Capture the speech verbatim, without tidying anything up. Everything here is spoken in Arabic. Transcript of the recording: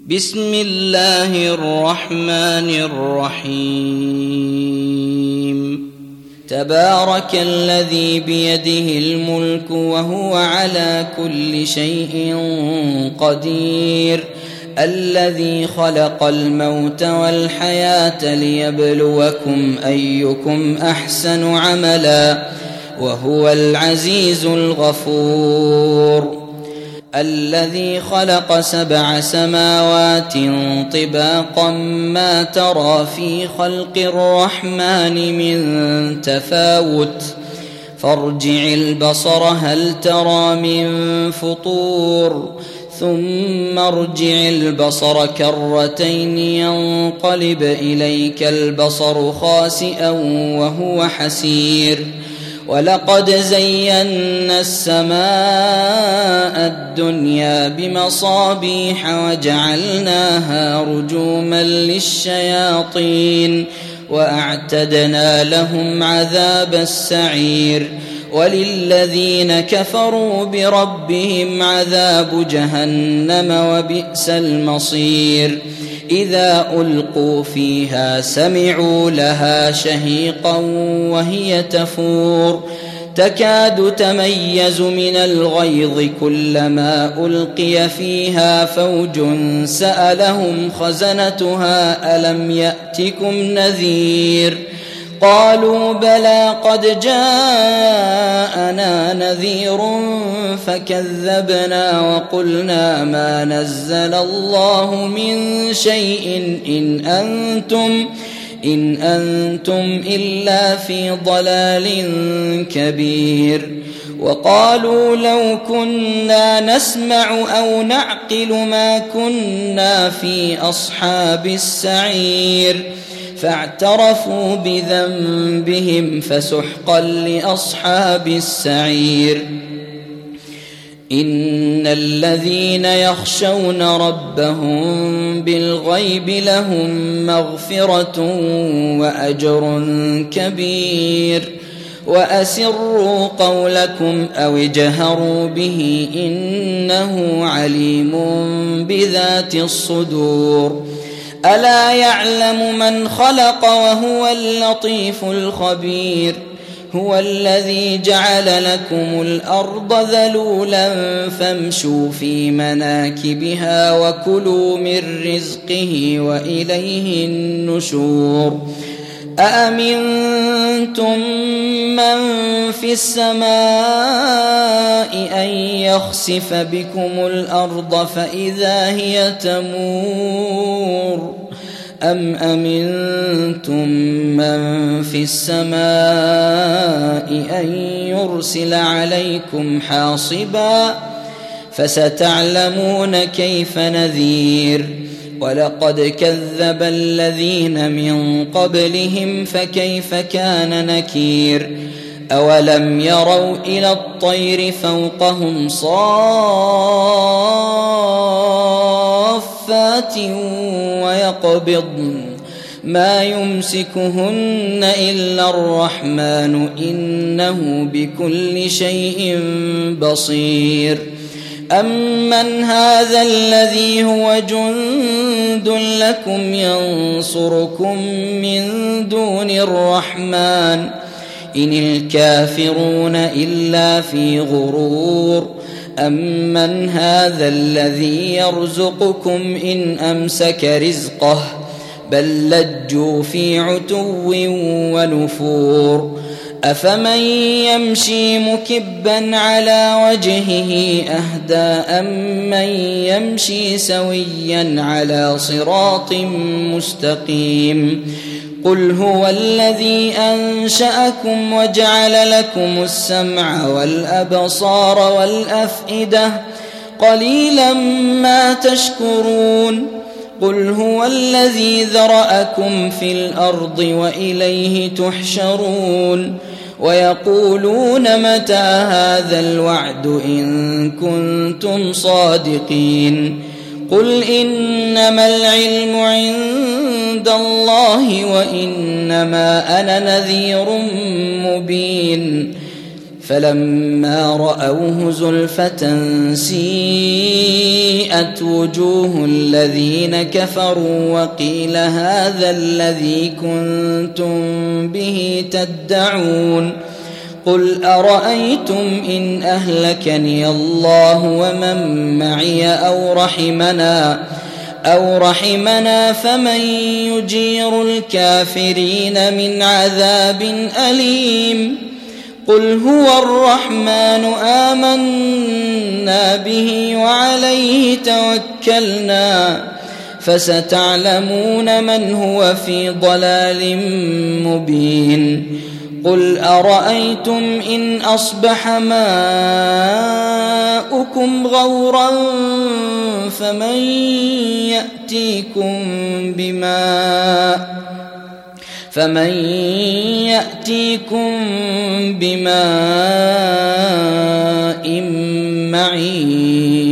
بسم الله الرحمن الرحيم تبارك الذي بيده الملك وهو على كل شيء قدير الذي خلق الموت والحياة ليبلوكم أيكم أحسن عملا وهو العزيز الغفور الذي خلق سبع سماوات طباقا ما ترى في خلق الرحمن من تفاوت فارجع البصر هل ترى من فطور ثم ارجع البصر كرتين ينقلب إليك البصر خاسئا وهو حسير ولقد زينا السماء الدنيا بمصابيح وجعلناها رجوما للشياطين وأعتدنا لهم عذاب السعير وللذين كفروا بربهم عذاب جهنم وبئس المصير إذا ألقوا فيها سمعوا لها شهيقا وهي تفور تكاد تميز من الغيظ كلما ألقي فيها فوج سألهم خزنتها ألم يأتكم نذير قالوا بلى قد جاءنا نذير فكذبنا وقلنا ما نزل الله من شيء إن أنتم إن أنتم إلا في ضلال كبير وقالوا لو كنا نسمع أو نعقل ما كنا في أصحاب السعير فاعترفوا بذنبهم فسحقا لأصحاب السعير إن الذين يخشون ربهم بالغيب لهم مغفرة وأجر كبير وأسروا قولكم أو اجهروا به إنه عليم بذات الصدور ألا يعلم من خلق وهو اللطيف الخبير هو الذي جعل لكم الأرض ذلولا فامشوا في مناكبها وكلوا من رزقه وإليه النشور أأمنتم من في السماء أن يخسف بكم الأرض فإذا هي تمور أم أمنتم من في السماء أن يرسل عليكم حاصبا فستعلمون كيف نذير ولقد كذب الذين من قبلهم فكيف كان نكير أولم يروا إلى الطير فوقهم صافات ويقبضن ما يمسكهن إلا الرحمن إنه بكل شيء بصير أمن هذا الذي هو جند لكم ينصركم من دون الرحمن إن الكافرون إلا في غرور أمن هذا الذي يرزقكم إن أمسك رزقه بل لجوا في عتو ونفور أفمن يمشي مكبا على وجهه أهدى أمن يمشي سويا على صراط مستقيم قل هو الذي أنشأكم وجعل لكم السمع والأبصار والأفئدة قليلا ما تشكرون قل هو الذي ذرأكم في الأرض وإليه تحشرون ويقولون متى هذا الوعد إن كنتم صادقين قل إنما العلم عند الله وإنما أنا نذير مبين فلما رأوه زلفة سيئت وجوه الذين كفروا وقيل هذا الذي كنتم به تدعون قل أرأيتم إن أهلكني الله ومن معي أو رحمنا أو رحمنا فمن يجير الكافرين من عذاب أليم قل هو الرحمن آمنا به وعليه توكلنا فستعلمون من هو في ضلال مبين قل أرأيتم إن أصبح ماؤكم غورا فمن يأتيكم بماء فمن يأتيكم بماء معين